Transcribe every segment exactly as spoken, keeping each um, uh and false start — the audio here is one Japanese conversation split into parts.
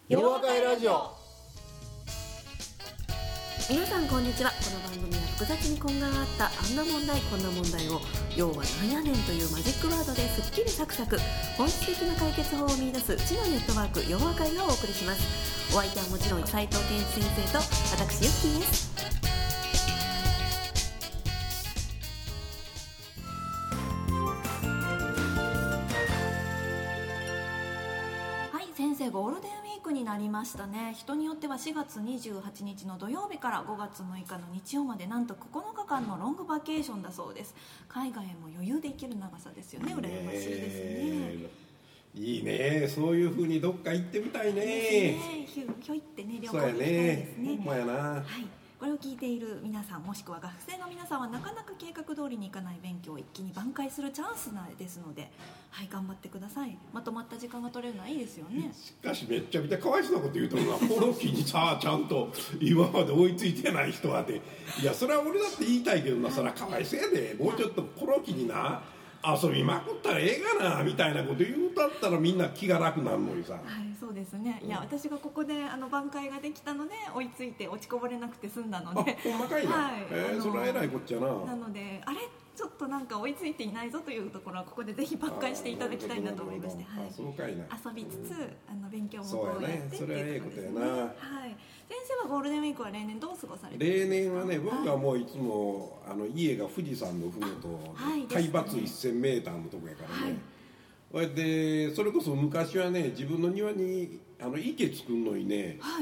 よろわかいラジオ。 皆さんこんにちは。この番組は複雑に根があったあんな問題こんな問題を要はなんやねんというマジックワードですっきりサクサク本質的な解決法を見出す知のネットワークよろわかいがお送りします。お相手はもちろん斉藤健一先生と私ゆっきーです。先生、ゴールデンウィークになりましたね。人によってはしがつにじゅうはちにちの土曜日からごがつむいかの日曜までなんとここのかかんのロングバケーションだそうです。海外へも余裕で行ける長さですよね。羨ましいですね。 いいね、そういう風にどっか行ってみたいね。 ね、ひょひょいってね、旅行に行きたいですね。 ほんまやな。 はい、これを聞いている皆さんもしくは学生の皆さんはなかなか計画通りにいかない勉強を一気に挽回するチャンスですので、はい、頑張ってください。まとまった時間が取れるのはいいですよね。 しかしめっちゃめちゃかわいそうなこと言うとるな。この日にさちゃんと今まで追いついてない人はっていやそれは俺だって言いたいけどな、それはかわいそうやで。もうちょっとこの日にな遊びまくったらええがなみたいなこと言うたったらみんな気が楽なるのにさ。 はい、そうですね。いや、私がここであの挽回ができたので追いついて落ちこぼれなくて済んだので。 あ、ほんまかいな。 はい、 えー、それはえらいこっちゃな。 なのであれちょっとなんか追いついていないぞというところはここでぜひ挽回していただきたいなと思いまして、はい、 そうかいな。 遊びつつあの勉強もここうやってっていうことですね。 それはええことやな。 はい、先生はゴールデンウィークは例年どう過ごされてるんですか？例年はね、僕はもういつもあの家が富士山のふもと、はい、海抜せんメーターのとこやからね、はい、でそれこそ昔はね自分の庭にあの池作るのにね、はい、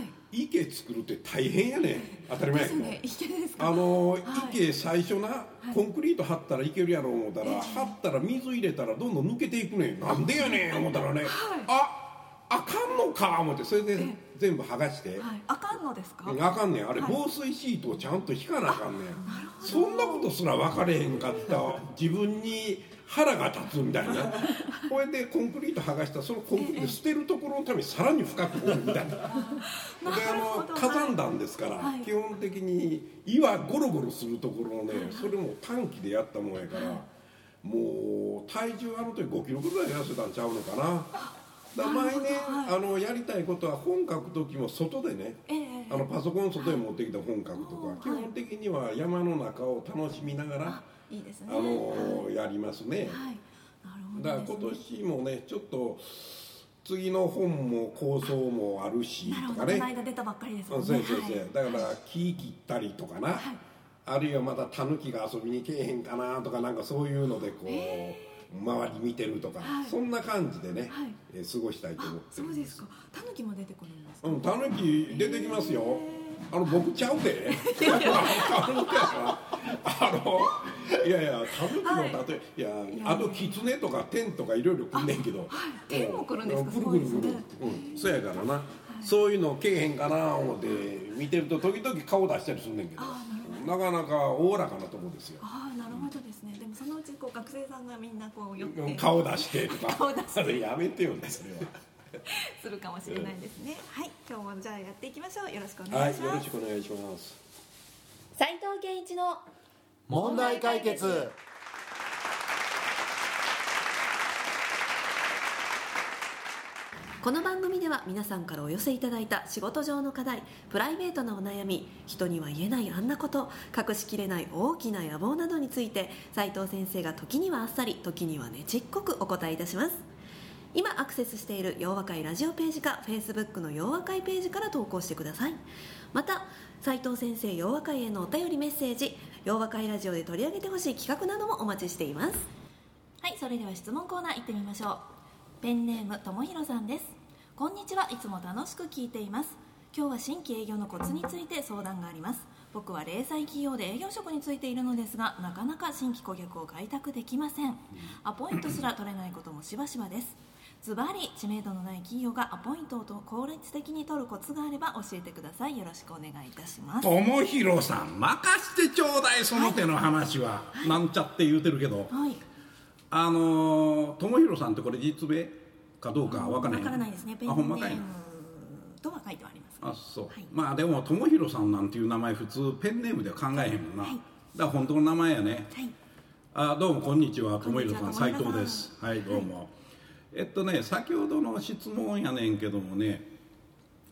池作るって大変やねん。当たり前やけど、ね、池ですか？あの、はい、池最初な、はい、コンクリート張ったらいけるやろ思ったら、はい、張ったら水入れたらどんどん抜けていくねん。なんでやねん思ったらね、はい、ああかんのか思ってそれで全部剥がして、 はい、あかんのですか？ あかんねん。あれ、はい、防水シートをちゃんと引かなあかんねん。そんなことすら分かれへんかった自分に腹が立つみたいなこれでコンクリート剥がしたそのコンクリート捨てるところのためにさらに深く掘るみたいなであの火山弾ですから、はい、基本的に岩ゴロゴロするところをね、はい、それも短期でやったもんやから、はい、もう体重あの時ごキロぐらい痩せたんちゃうのかな。だ毎年、はい、あのやりたいことは本書く時も外でね、えー、あのパソコン外へ持ってきた本書くとか、はい、基本的には山の中を楽しみながらいいですね、 あの、はい、やりますね、 はい、なるほどですね。 だから今年もねちょっと次の本も構想もあるしとかね。 この間出たばっかりですもんね。 そうそうそう、はい、だから木切ったりとかな、はい、あるいはまたタヌキが遊びに来えへんかなとかなんかそういうのでこう、えー周り見てるとか、はい、そんな感じでね、はいえー、過ごしたいと思ってるんです。 そうですか。タヌキも出てくるんですか？ うん、タヌキ出てきますよ。あの僕ちゃうでいやいやタヌキやあのいやいやタヌキの例え、はい、いやあとキツネとかテンとかいろいろ来んねんけど、はい、 テンも来るんですか？ くるくるくる、うん、そうやからな、はい、そういうのけえへんかな思って見てると時々顔出したりすんねんけど、なかなかおおらかなとこですよ。 ああ、なるほどですね。でもそのうちこう学生さんがみんなこう寄って顔出してとか顔出してあれやめてよねそれはするかもしれないですね、うん、はい、今日もじゃあやっていきましょう。よろしくお願いします。 はい、よろしくお願いします。 斉藤健一の問題解決。 この番組では皆さんからお寄せいただいた仕事上の課題、プライベートなお悩み、人には言えないあんなこと、隠しきれない大きな野望などについて斉藤先生が時にはあっさり時にはねちっこくお答えいたします。今アクセスしているようわかいラジオページか Facebook のようわかいページから投稿してください。また斉藤先生ようわかいへのお便りメッセージ、ようわかいラジオで取り上げてほしい企画などもお待ちしています。はい、それでは質問コーナー行ってみましょう。ペンネームともひろさんです。こんにちは、いつも楽しく聞いています。今日は新規営業のコツについて相談があります。僕は零細企業で営業職についているのですが、なかなか新規顧客を開拓できません。アポイントすら取れないこともしばしばです。ズバリ知名度のない企業がアポイントを効率的に取るコツがあれば教えてください。よろしくお願いいたします。 友広さん任してちょうだい、その手の話は、はい、なんちゃって言うてるけど、はい、あの友広さんってこれ実名かどうかわからない。 わからないですね。ペンネームとは書いてはあります、ね、 あ、そう、はい、まあでも友広さんなんていう名前普通ペンネームでは考えへんもんな、はい、だから本当の名前やね、はい、あ、どうもこんにちは、友広さん、斉藤です。はい、どうも、はい、えっとね先ほどの質問やねんけどもね、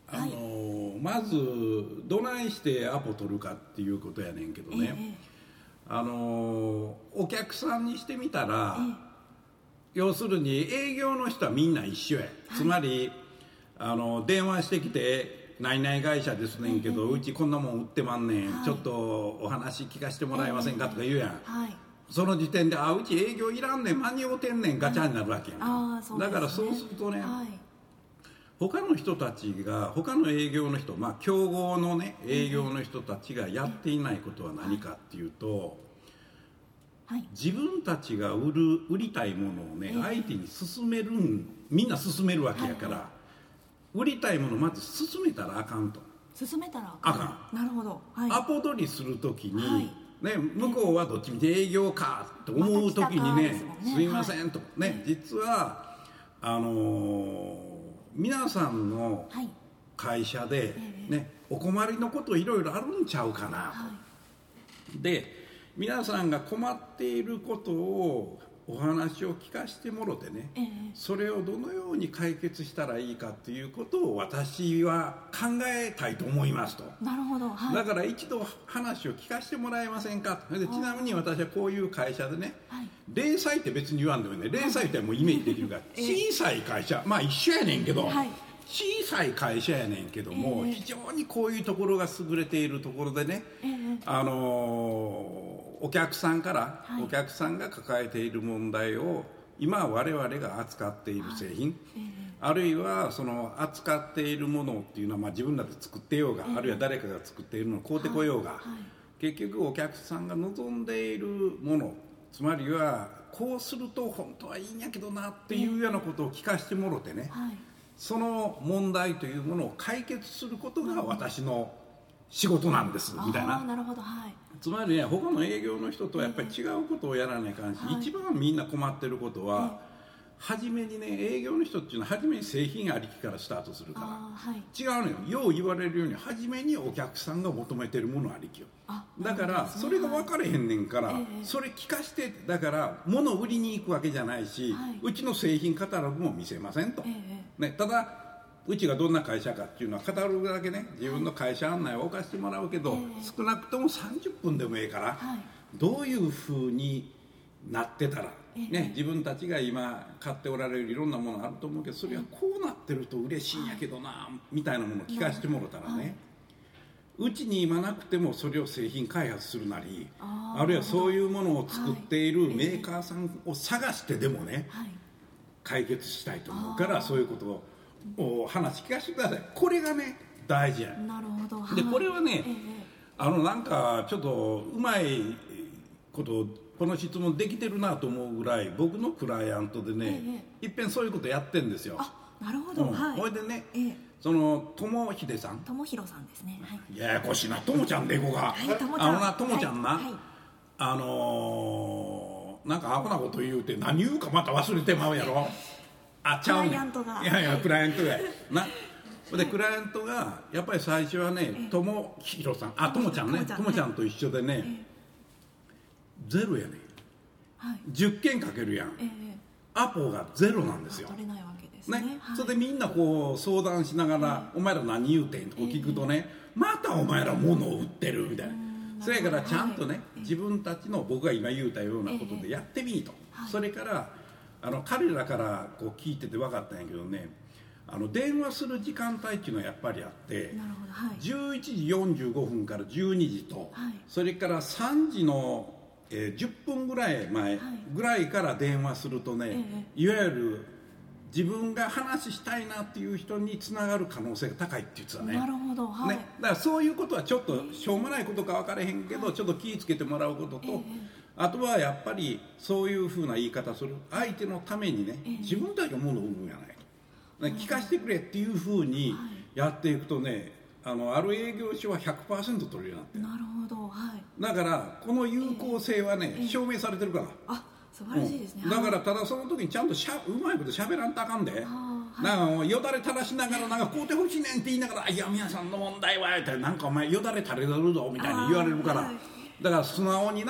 あのーはい、まずどないしてアポ取るかっていうことやねんけどね、ええ、あのー、お客さんにしてみたら、ええ、要するに営業の人はみんな一緒や、はい、つまりあの電話してきて何々会社ですねんけど、ええ、うちこんなもん売ってまんねん、はい、ちょっとお話聞かせてもらえませんか、ええ、とか言うやん、はい、その時点であうち営業いらんねん間に合うてんねんガチャになるわけやん、あ、そうですね、だからそうするとね、はい、他の人たちが他の営業の人、まあ競合のね営業の人たちがやっていないことは何かっていうと、はい、自分たちが売る売りたいものをね、相手に勧めるんみんな勧めるわけやから、はいはい、売りたいものをまず勧めたらあかんと。 勧めたらあかん。あかん。なるほど。はい、アポ取りするときに、はいね、向こうはどっちみち営業かと思うときにね、まねすいません、はい、とね、実はあのー、皆さんの会社で、ね、はい、お困りのこといろいろあるんちゃうかな、はい、で皆さんが困っていることをお話を聞かせてもろてね、ええ、それをどのように解決したらいいかっていうことを私は考えたいと思いますと。 なるほど、はい、 だから一度話を聞かせてもらえませんかで、ちなみに私はこういう会社でね、はい、零細って別に言わんでもね、零細ってもうイメージできるから、はい、小さい会社、まあ一緒やねんけど、はい、小さい会社やねんけども、えー、非常にこういうところが優れているところでね、えー、あのーお客さんから、はい、お客さんが抱えている問題を今我々が扱っている製品、はい、えー、あるいはその扱っているものっていうのは、まあ自分らで作ってようが、えー、あるいは誰かが作っているのを買うてこようが、はいはい、結局お客さんが望んでいるもの、つまりはこうすると本当はいいんやけどなっていうようなことを聞かせてもろてね、えーはい、その問題というものを解決することが私の仕事なんですみたいな。 あ、なるほど、はい、 つまりね、他の営業の人とはやっぱり違うことをやらないかんし、えー、一番みんな困ってることは、はい、初めにね、営業の人っていうのは初めに製品ありきからスタートするから、はい、違うのよ。よう言われるように初めにお客さんが求めてるものありきよ。だからそれが分かれへんねんから、はい、それ聞かして、だから物を売りに行くわけじゃないし、はい、うちの製品カタログも見せませんと、えーね、ただうちがどんな会社かっていうのはカタログだけね、自分の会社案内を置かせてもらうけど、はい、少なくともさんじゅっぷんでもいいから、はい、どういう風になってたら、ね、自分たちが今買っておられるいろんなものあると思うけど、それはこうなってると嬉しいんやけどな、はい、みたいなものを聞かせてもらったらね、はい、うちに今なくてもそれを製品開発するなり、 あ, あるいはそういうものを作っているメーカーさんを探してでもね、はい、解決したいと思うから、そういうことをお話聞かせてください。これがね大事や。 なるほど。 でこれはね、ええ、あのなんかちょっとうまいことこの質問できてるなと思うぐらい、僕のクライアントでね、ええ、いっぺんそういうことやってんですよ。 あ、なるほど、うん、はい。 ほいでね、 ええ、 その友秀さん、 友弘さんですね、はい、 ややこしいな、友ちゃんでこが、 はい、友ちゃん、 あのな、友ちゃんな、 はいはい、 あのー、なんかアホなこと言うて何言うかまた忘れてまうやろ。あ、ちゃうねん。クライアントが、いやいや、クライアントがな。でクライアントがやっぱり最初はね、友弘さん、あ、友ちゃんね、友ちゃんと一緒でね、ゼロやねん、はい、じゅっけんかけるやん、ええ、アポがゼロなんですよ。 取れないわけですね。 ね、はい、それでみんなこう相談しながら、ええ、お前ら何言うてんとこ聞くとね、ええ、またお前ら物を売ってるみたいな。それからちゃんとね、はい、自分たちの僕が今言うたようなことでやってみーと、ええ、それからあの彼らからこう聞いてて分かったんやけどね、あの電話する時間帯っていうのはやっぱりあって、 なるほど、はい、 じゅういちじよんじゅうごふんからじゅうにじと、はい、それからさんじの、えー、じゅっぷんぐらい前ぐらいから電話するとね、はい、いわゆる自分が話したいなっていう人につながる可能性が高いって言ってたね。 なるほど、はい、 ね、だからそういうことはちょっとしょうもないことか分からへんけど、はい、ちょっと気をつけてもらうことと、えー、あとはやっぱりそういうふうな言い方する相手のためにね、えー、自分たちがものを売るんやないと、ね、聞かせてくれっていうふうにやっていくとね、あのある営業所は ひゃくパーセント 取れるようになってる。 なるほど、はい、 だからこの有効性はね、えー、証明されてるから。 あ、素晴らしいですね、 うん、だからただその時にちゃんとしゃうまいこと喋らんとあかんで、はい、なんかよだれ垂らしながらなんか買うてほしいねんって言いながら、いや皆さんの問題はってなんかお前よだれ垂れるぞみたいに言われるから、はい、だから素直にな、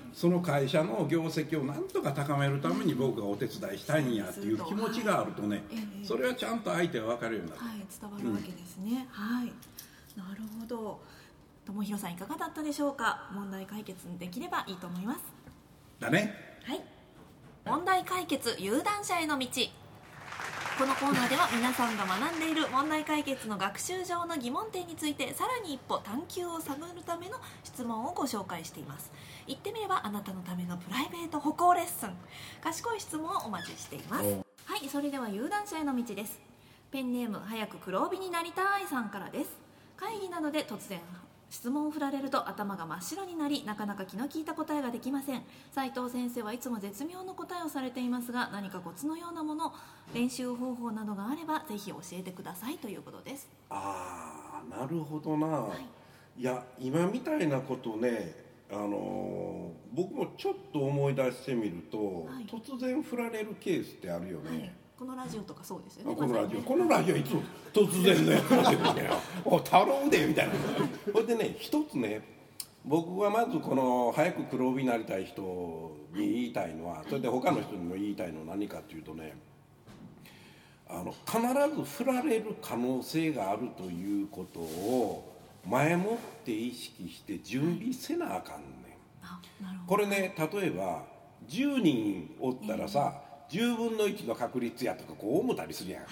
その会社の業績をなんとか高めるために僕がお手伝いしたいんやっていう気持ちがあるとね、 はい、 それはちゃんと相手が分かるようになる、 はい、伝わるわけですね、うん、はい、なるほど。友広さんいかがだったでしょうか。問題解決できればいいと思います。 だね。 はい、問題解決有段者への道。このコーナーでは皆さんが学んでいる問題解決の学習上の疑問点についてさらに一歩探求を探るための質問をご紹介しています。言ってみればあなたのためのプライベート歩行レッスン。賢い質問をお待ちしています。はい、それでは有段者への道です。ペンネーム早く黒帯になりたいさんからです。会議などで突然質問を振られると頭が真っ白になり、なかなか気の利いた答えができません。斉藤先生はいつも絶妙の答えをされていますが、何かコツのようなもの、練習方法などがあればぜひ教えてくださいということです。 ああ、なるほどな、はい、いや今みたいなことね、あのー、僕もちょっと思い出してみると、はい、突然振られるケースってあるよね、はい、 このラジオとかそうですよね。 このラジオ、このラジオいつも突然のやつですよね。お太郎でみたいな。それでね、一つね、僕はまずこの早く黒帯になりたい人に言いたいのは、それで他の人にも言いたいのは何かっていうとね、あの必ず振られる可能性があるということを前もって意識して準備せなあかんねん。あ、なるほど。これね、例えばじゅうにんおったらさ、えーじゅうぶんのいちの確率やとかこう思ったりするやん、はい、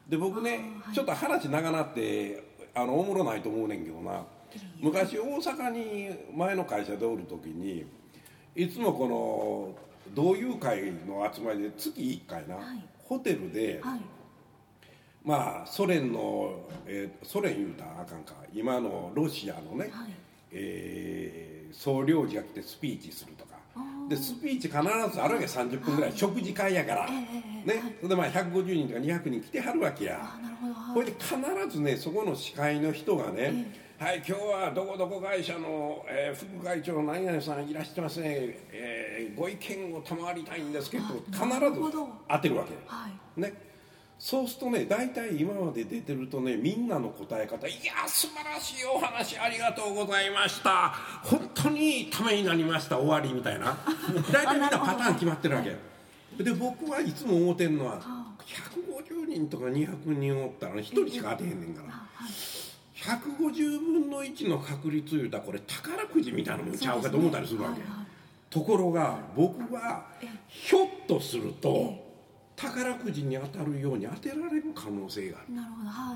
で僕ね、はい、ちょっと話長なってあのおもろないと思うねんけどな、昔大阪に前の会社でおる時にいつもこの同友会の集まりで月いっかいな、はい、ホテルで、はい、まあソ連の、えー、ソ連言うたらあかんか、今のロシアのね、はい、えー、総領事が来てスピーチするとかで、スピーチ必ずあるわけ、さんじゅっぷんぐらい、食事会やから、ね、それでまあひゃくごじゅうにんとかにひゃくにん来てはるわけや。これで必ずね、そこの司会の人がね、はい、今日はどこどこ会社の、えー、副会長の何々さんいらっしゃいますね、えー、ご意見を賜りたいんですけど、必ず当てるわけ、はい、ね。そうするとね、大体今まで出てるとね、みんなの答え方、いや素晴らしいお話ありがとうございました、本当にためになりました、終わりみたいな大体みんなパターン決まってるわけで、僕はいつも思ってるのはひゃくごじゅうにんとかにひゃくにんおったらひとりしか当てへんねんから、ひゃくごじゅうぶんのいちの確率言うたらこれ宝くじみたいなもんちゃうかと思ったりするわけ、ところが僕はひょっとすると宝くじに当たるように当てられる可能性がある。 なるほど、はい、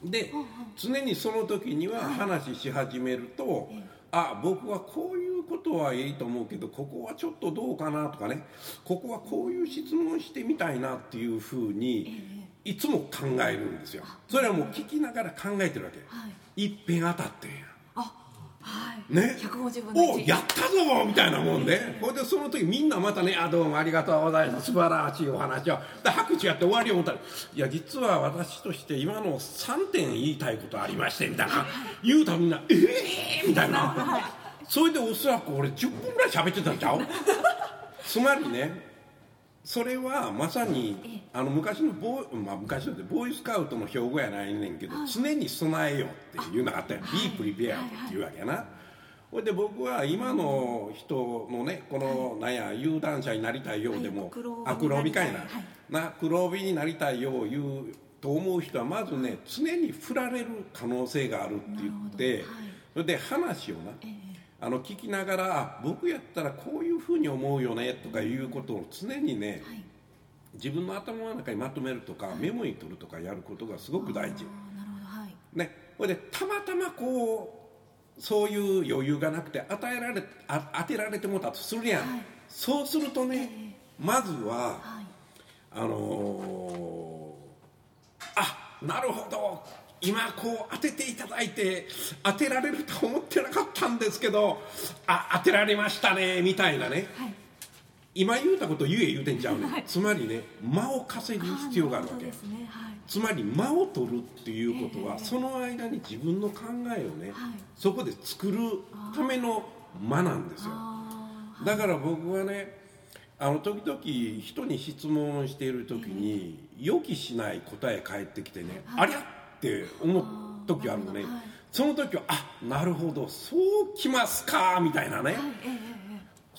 で、うんうん、常にその時には話し始めると、はい、あ、僕はこういうことはいいと思うけどここはちょっとどうかなとかね、ここはこういう質問してみたいなっていうふうにいつも考えるんですよ。それはもう聞きながら考えてるわけ、はい、いっぺん当たってんや、 はい、 ね、 ひゃくごじゅうぶんのいち、 おやったぞみたいなもんで、これでその時みんなまたね、あ、どうもありがとうございます、素晴らしいお話をで拍手やって終わりを思ったら、いや実は私として今のさんてん言いたいことありましてみたいな言うたらみんなええー、みたいな、はい、それでおそらく俺じゅっぷんぐらい喋ってたんちゃうつまりね、それはまさにあの昔のボー、まあ、昔のボーイスカウトの標語やないねんけど、はい、常に備えよっていうのがあったよ、はい、Be prepared っていうわけやな、はいはい、ほいで僕は今の人のね、このなんや有段者になりたいようでも、あ、黒帯かいな、はい、な黒帯になりたいよう言うと思う人はまずね、常に振られる可能性があるって言って、はい、それで話をな、ええ、あの聞きながら、僕やったらこういうふうに思うよねとかいうことを常にね、はい、自分の頭の中にまとめるとか、はい、メモに取るとかやることがすごく大事。 なるほど、はい、 ね、それでたまたまこうそういう余裕がなくて与えられあ当てられてもらったとするやん、はい、そうするとね、えー、まずは、はい、あのー、あ、なるほど、今こう当てていただいて当てられると思ってなかったんですけど、あ、当てられましたねみたいなね、はい、今言うたこと言え言うてんちゃうね、はい、つまりね、間を稼ぐ必要があるわけ、ね、はい、つまり間を取るっていうことは、えー、その間に自分の考えをね、はい、そこで作るための間なんですよ。だから僕はね、あの時々人に質問している時に、えー、予期しない答え返ってきてね、はい、ありゃって思う時あるのね、はい、その時は、あ、なるほどそうきますかみたいなね、はい、えー、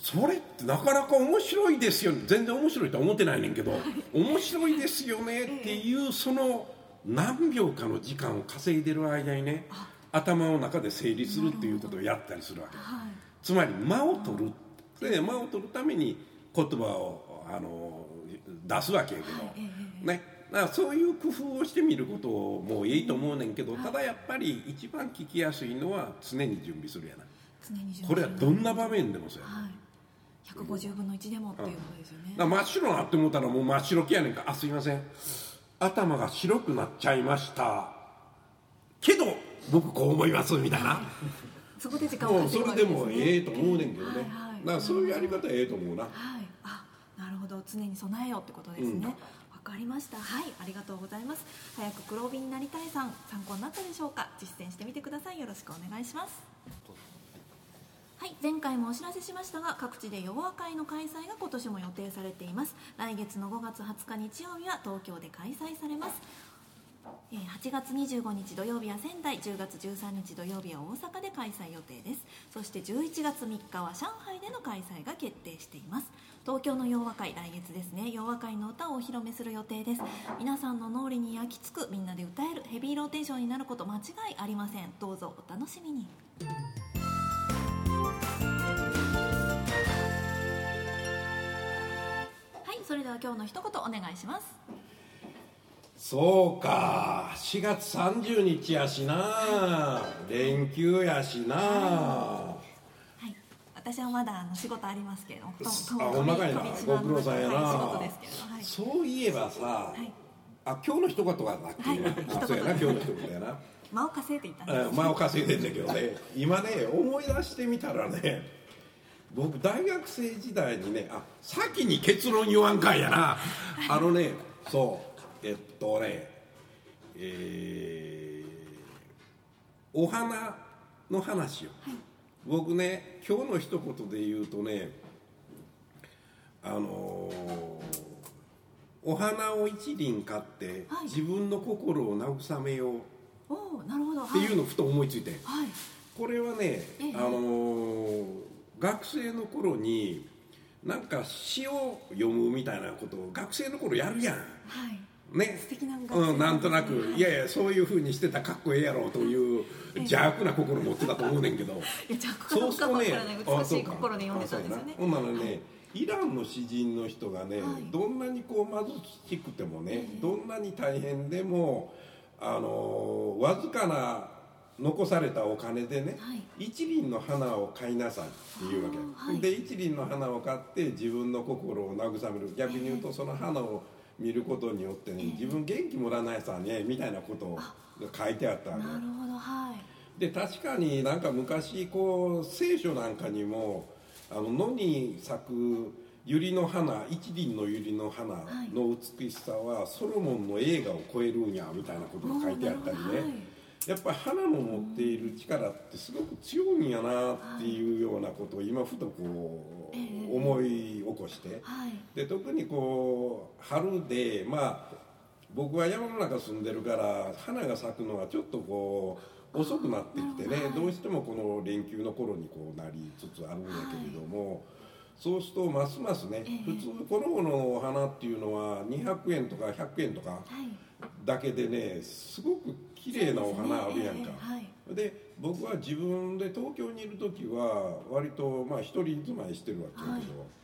それってなかなか面白いですよね、全然面白いとは思ってないねんけど、面白いですよねっていうその何秒かの時間を稼いでる間にね、頭の中で整理するっていうことをやったりするわけ、はい、つまり間を取る、で間を取るために言葉をあの出すわけやけど、はい、ね、だからそういう工夫をしてみることもいいと思うねんけど、はい、ただやっぱり一番聞きやすいのは常に準備するやな。 常に準備これはどんな場面でもそうやな、はい、 ひゃくごじゅうぶんのいちでもっていうことですよね、 うん、だから真っ白になって思ったらもう真っ白系やねんか、あ、すいません頭が白くなっちゃいましたけど僕こう思いますみたいな、はい、 そこで時間をかけるわけですね。 もうそれでもええと思うねんけどね、はいはい、だからそういうやり方ええと思うな、はい、 あ、なるほど、常に備えようってことですね、わ、うん、かりました。はい、ありがとうございます。早く黒帯になりたいさん、参考になったでしょうか。実践してみてください。よろしくお願いします。はい、前回もお知らせしましたが、各地で洋和会の開催が今年も予定されています。来月のごがつはつか日曜日は東京で開催されます。はちがつにじゅうごにち土曜日は仙台、じゅうがつじゅうさんにち土曜日は大阪で開催予定です。そしてじゅういちがつみっかは上海での開催が決定しています。東京の洋和会、来月ですね、洋和会の歌をお披露目する予定です。皆さんの脳裏に焼き付く、みんなで歌えるヘビーローテーションになること間違いありません。どうぞお楽しみに。はい、それでは今日の一言お願いします。 そうか、しがつさんじゅうにちやしな、はい、連休やしな、はい、 私はまだあの仕事ありますけど、 あ、ほんまかいな、ご苦労さんやな、 はい、仕事ですけど、はい、 そういえばさ、はい、あ、今日の一言はだっけ、はい、あ、そうやな、今日の一言やな、 間を稼いでいったんです、 間を稼いでんだけどね、今ね、思い出してみたらね、僕大学生時代にね、あ、先に結論言わんかいやな、あのね、そうえっとね、えー、お花の話を、はい、僕ね、今日の一言で言うとね、あのー、お花を一輪買って、はい、自分の心を慰めようおなるほど、 っていうのをふと思いついて、 はい、 これはね、あのー、学生の頃になんか詩を読むみたいなことを学生の頃やるやん、はいね、 素敵な学生、 うん、なんとなく、はい、いやいやそういう風にしてたらかっこええやろうという邪悪な心持ってたと思うねんけど、 そうするとね、美しい心で読んでたんですよね。 ほんならね、はい、イランの詩人の人がね、はい、どんなにこう貧しくてもね、どんなに大変でもあのわずかな残されたお金でね、はい、一輪の花を買いなさいっていうわけ、はい、で一輪の花を買って自分の心を慰める、逆に言うとその花を見ることによってね、自分元気もらわないさねみたいなことが書いてあったわけ。 なるほど、はい。 で確かになんか昔こう聖書なんかにもあの野に咲く百合の花、一輪の百合の花の美しさはソロモンの栄華を超えるんやみたいなことが書いてあったりね、はい、やっぱり花の持っている力ってすごく強いんやなっていうようなことを今ふとこう思い起こして、はい、で特にこう春で、まあ僕は山の中住んでるから花が咲くのがちょっとこう遅くなってきてね、はい、どうしてもこの連休の頃にこうなりつつあるんだけれども、はい、そうするとますますね、えー、普通この頃のお花っていうのはにひゃくえんとかひゃくえんとかだけでね、すごく綺麗なお花あるやんか。で僕は自分で東京にいる時は割とまあ一人住まいしてるわけだけど、はい、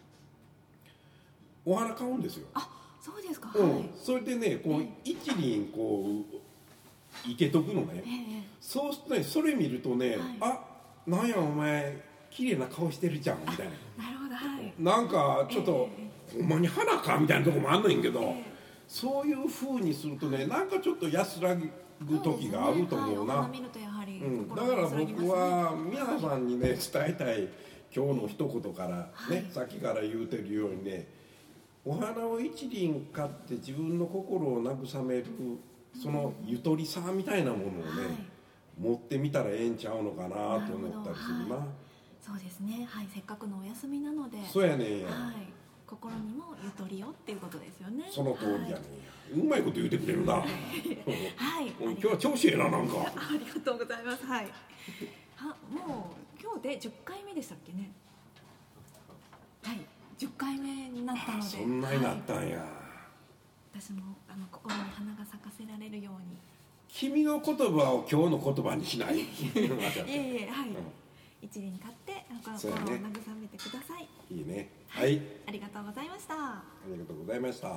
お花買うんですよ。 あ、そうですか。 うん、はい、それでねこう一輪こう生けとくのね、えー、そうするとねそれ見るとね、はい、あ、なんやお前綺麗な顔してるじゃんみたいな。なるほど、はい。 なんかちょっと、えー、ほんまに花かみたいなとこもあんねんけど、えー、そういう風にするとね、なんかちょっと安らぐ時があると思うな。 見るとやはり、 うん、だから僕は皆さんにね伝えたい今日の一言からね、はい、さっきから言うてるようにね、お花を一輪買って自分の心を慰めるそのゆとりさみたいなものをね、はい、持ってみたらええんちゃうのかなと思ったりするな。 はい、そうですね、はい、せっかくのお休みなので、 そうやねんや、 はい、心にもゆとりをっていうことですよね。 その通りやねんや、はい、うまいこと言うてくれるな。はい、今日は調子ええな、なんか。 ありがとうございます。はい。は、もう今日でじゅっかいめでしたっけね。 はい、じゅっかいめになったので、 そんなになったんや、はい、 私もあの心に花が咲かせられるように。 君の言葉を今日の言葉にしないいえいえ、はい、うん、一輪買って心を慰めてください。 いいね、 はい、はい、ありがとうございました。 ありがとうございました。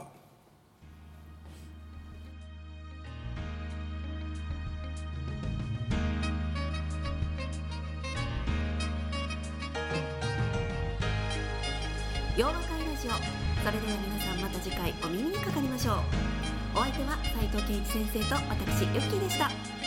洋和会ラジオ、それでは皆さんまた次回お耳にかかりましょう。お相手は斉藤圭一先生と私ユッキーでした。